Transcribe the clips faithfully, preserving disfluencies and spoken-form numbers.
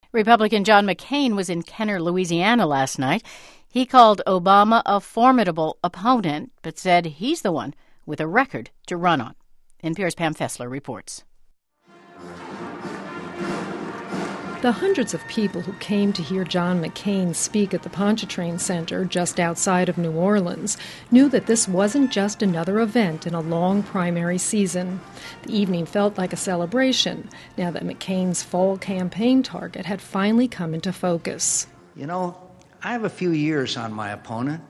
Republican John McCain was in Kenner, Louisiana last night. He called Obama a formidable opponent, but said he's the one with a record to run on. N P R's Pam Fessler reports. The hundreds of people who came to hear John McCain speak at the Pontchartrain Center just outside of New Orleans knew that this wasn't just another event in a long primary season. The evening felt like a celebration now that McCain's fall campaign target had finally come into focus. You know, I have a few years on my opponent.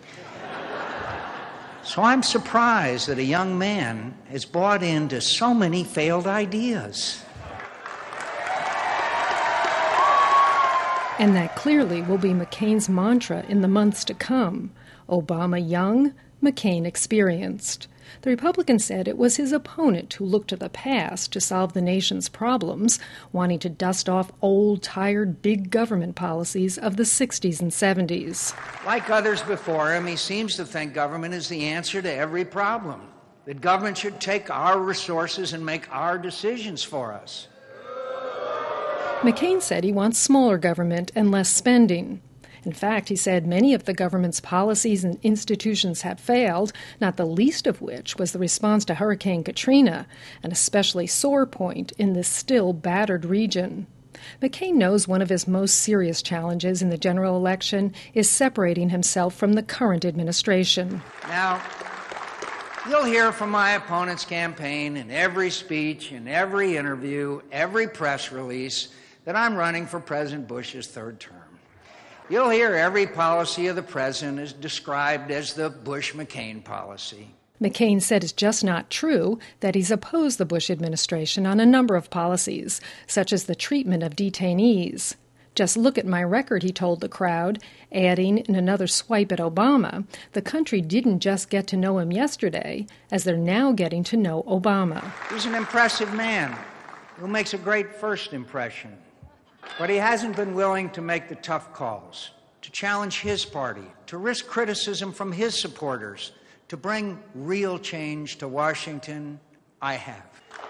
So I'm surprised that a young man has bought into so many failed ideas. And that clearly will be McCain's mantra in the months to come. Obama young, McCain experienced. The Republican said it was his opponent who looked to the past to solve the nation's problems, wanting to dust off old, tired, big government policies of the sixties and seventies. Like others before him, he seems to think government is the answer to every problem, that government should take our resources and make our decisions for us. McCain said he wants smaller government and less spending. In fact, he said many of the government's policies and institutions have failed, not the least of which was the response to Hurricane Katrina, an especially sore point in this still battered region. McCain knows one of his most serious challenges in the general election is separating himself from the current administration. Now, you'll hear from my opponent's campaign in every speech, in every interview, every press release that I'm running for President Bush's third term. You'll hear every policy of the president is described as the Bush-McCain policy. McCain said it's just not true that he's opposed the Bush administration on a number of policies, such as the treatment of detainees. Just look at my record, he told the crowd, adding in another swipe at Obama, the country didn't just get to know him yesterday, as they're now getting to know Obama. He's an impressive man who makes a great first impression. But he hasn't been willing to make the tough calls, to challenge his party, to risk criticism from his supporters, to bring real change to Washington. I have.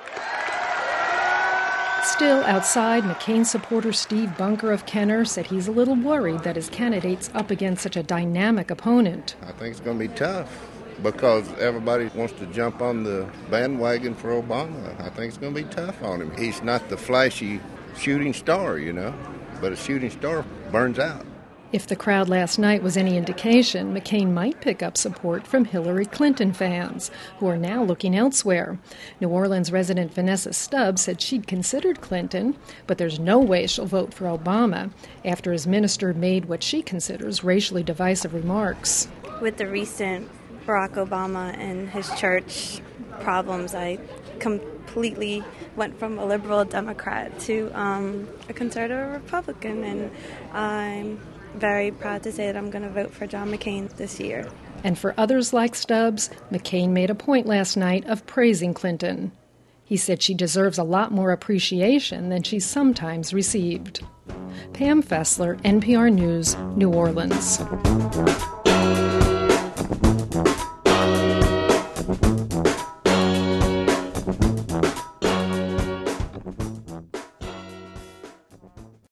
Still outside, McCain supporter Steve Bunker of Kenner said he's a little worried that his candidate's up against such a dynamic opponent. I think it's going to be tough because everybody wants to jump on the bandwagon for Obama. I think it's going to be tough on him. He's not the flashy shooting star, you know, but a shooting star burns out. If the crowd last night was any indication, McCain might pick up support from Hillary Clinton fans, who are now looking elsewhere. New Orleans resident Vanessa Stubbs said she'd considered Clinton, but there's no way she'll vote for Obama after his minister made what she considers racially divisive remarks. With the recent Barack Obama and his church problems, I completely went from a liberal Democrat to um, a conservative Republican, and I'm very proud to say that I'm going to vote for John McCain this year. And for others like Stubbs, McCain made a point last night of praising Clinton. He said she deserves a lot more appreciation than she's sometimes received. Pam Fessler, N P R News, New Orleans.